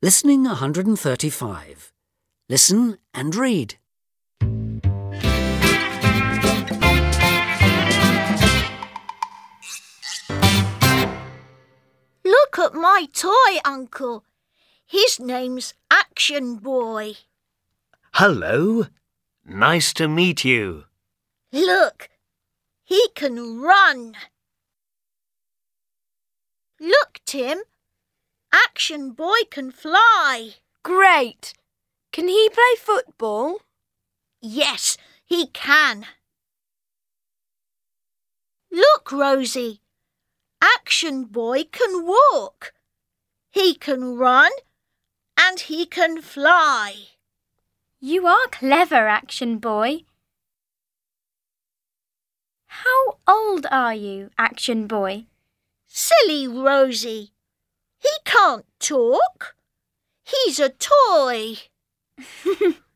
Listening 135. Listen and read. Look at my toy, Uncle. His name's Action Boy. Hello. Nice to meet you. Look, he can run. Look, Tim. Action Boy can fly. Great! Can he play football? Yes, he can. Look, Rosie. Action Boy can walk. He can run and he can fly. You are clever, Action Boy. How old are you, Action Boy? Silly Rosie. He can't talk. He's a toy.